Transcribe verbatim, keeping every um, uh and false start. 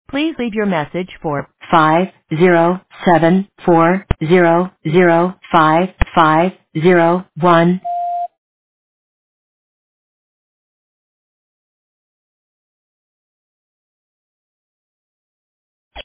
Please leave your message for five zero seven four zero zero five five zero one.